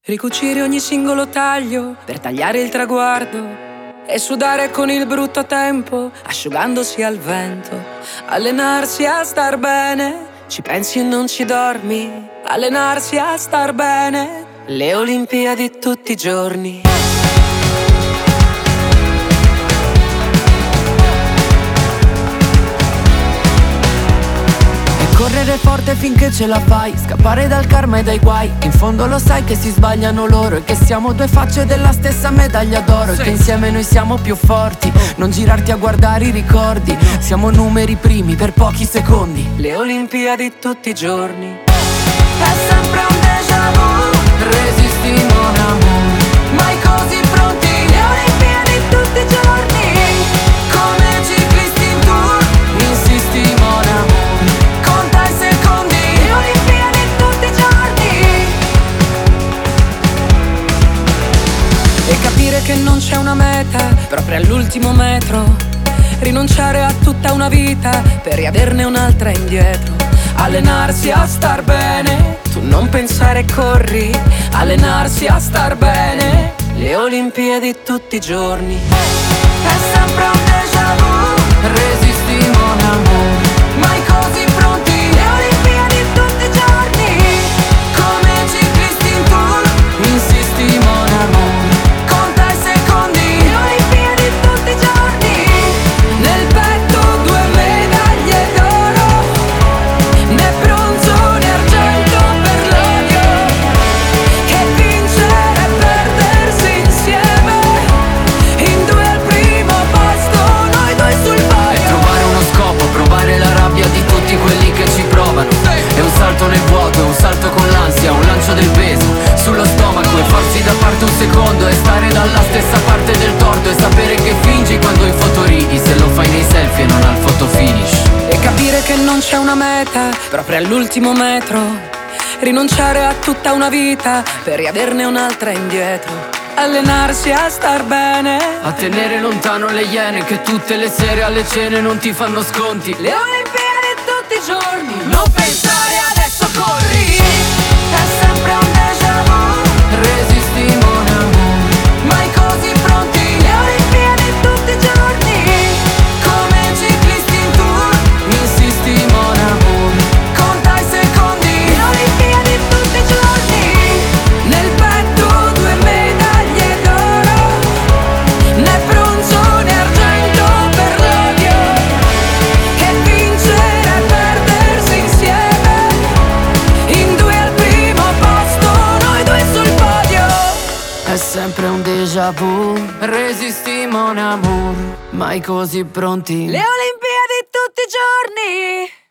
Ricucire ogni singolo taglio per tagliare il traguardo e sudare con il brutto tempo, asciugandosi al vento. Allenarsi a star bene, ci pensi e non ci dormi. Allenarsi a star bene, le Olimpiadi tutti i giorni. Correre forte finché ce la fai, scappare dal karma e dai guai. In fondo lo sai che si sbagliano loro e che siamo due facce della stessa medaglia d'oro. E che insieme noi siamo più forti. Non girarti a guardare i ricordi, siamo numeri primi per pochi secondi. Le Olimpiadi tutti i giorni. È sempre un déjà vu, resisti mon amour, mai così pronti. Le Olimpiadi tutti i giorni, come ciclisti in tour, insisti mon amour. E capire che non c'è una meta, proprio all'ultimo metro. Rinunciare a tutta una vita per riaverne un'altra indietro. Allenarsi a star bene, tu non pensare corri. Allenarsi a star bene, le Olimpiadi tutti i giorni. È sempre un déjà vu, resisti mon amour, mai così pronti. Le Olimpiadi tutti i giorni, come ciclisti in tour, insisti mon amour. Nel vuoto, un salto con l'ansia, un lancio del peso sullo stomaco e farsi da parte un secondo e stare dalla stessa parte del torto e sapere che fingi quando in foto ridi, se lo fai nei selfie e non al fotofinish. E capire che non c'è una meta, proprio all'ultimo metro. Rinunciare a tutta una vita per riaverne un'altra indietro. Allenarsi a star bene, a tenere lontano le iene che tutte le sere alle cene non ti fanno sconti. Le Olimpiadi tutti i giorni, non pensare adesso corri. È sempre un déjà vu, resisti mon amour, mai così pronti. Le Olimpiadi tutti i giorni, come ciclisti in tour, insisti mon amour, conta i secondi. Le Olimpiadi tutti i giorni, nel petto due medaglie d'oro, né bronzo né argento per l'odio, che vincere e perdersi insieme, in due al primo posto, noi due sul podio. È sempre un déjà vu, resisti mon amour, mai così pronti. le Olimpiadi tutti i giorni.